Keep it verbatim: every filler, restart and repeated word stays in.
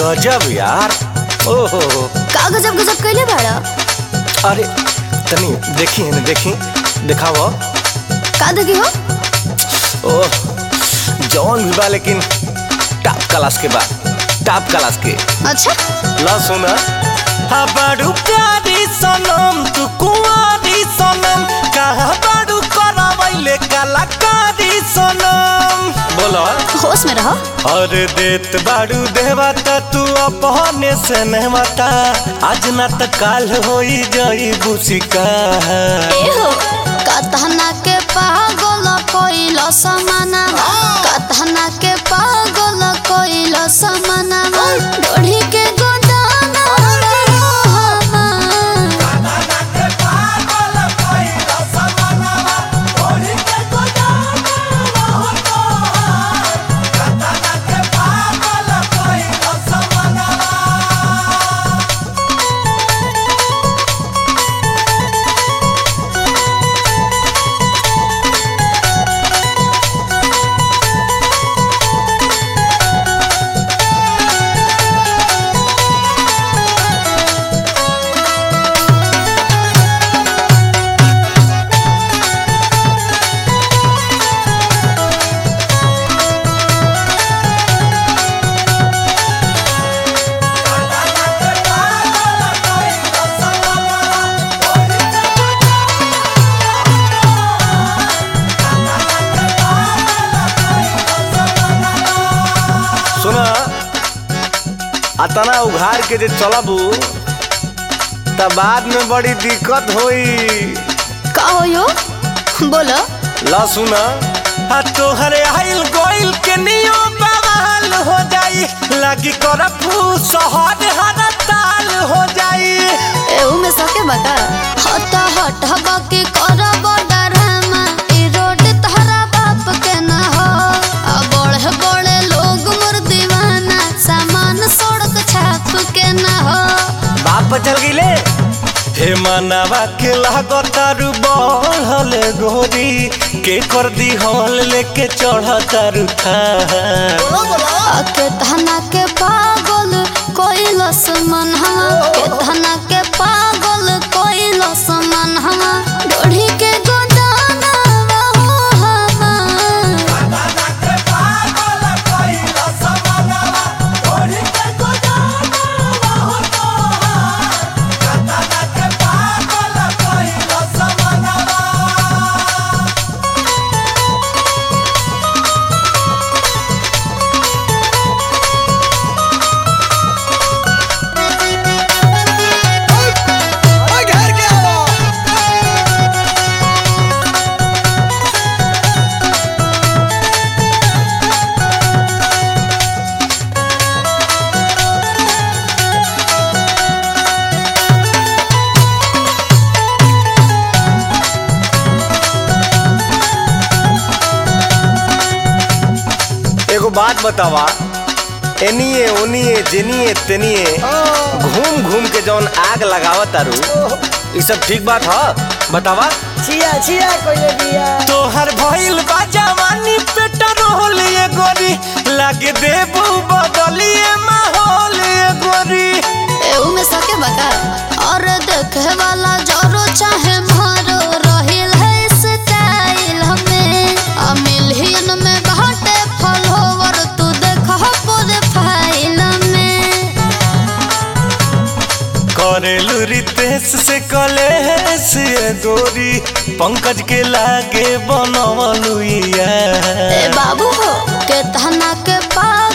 गजब यार। ओहो का गजब गजब कैले बाड़ा। अरे तनी देखी है ना, देखी दिखाओ का देखी हो। ओह जौन भी बा लेकिन टॉप क्लास के बा, टॉप क्लास के। अच्छा ला सुना। हा बाडू प्यारी सनम तू कुंवारी सनम, कहा बाडू करावैले कलाकारी सनम। बोलो होश में रहो। अरे देत बाडू देवता तू अपने से नहवता, आज ना त काल होई जाई बुसिका। ए हो कथना के पागल कोइलो समाना, कथना के पागल कोइलो समाना, ढोढ़ी के गोदाना अतना उघार के जे चलबू त बाद में बड़ी दिक्कत होई। का होयो बोलो। ला सुना। हा तोहरे आइल गोइल के नियो बवाल हो जाई, लागी करफू शहर हर ताल हो जाई। एहू में सके बता। हट हट हवा के करब डरामा, ई रोड तहरा बाप के ना हो। आ बड़े बड़े लोग मोर दीवाना, सामान सड़क छाप के ना हो। बाप चल गईले हे मनवा के लागतारू बढ़ले गोरी, के कर दी हल लेके चढ़तारू था। के धना के पागल कोइलस मन हवा, के धना के पागल कोइलस मन हवा, ढोढ़ी के गोदाना हो हवा। एगो बात बतावा, एनिए ओनिए जेनिए तेनिए घूम घूम के जौन आग लगावत तारू, ई सब ठीक बात ह? बतावा। छिया छिया कोई दिया तोहर भइल बा जवानी पेट्रोल ये गोरी, लागे देबू बदलिए माहौल ये गोरी। एहू में सके बता। और देखे वाला जरो चाहे मारो, रहिल है स्टाइल हमें आ मिलियन में बाटे फॉलोवर, तू देखो पूरे फाइल में। करेलू रितेश से कलेश ये गोरी, पंकज के लागे बनवलू ए बाबू हो के धना के पा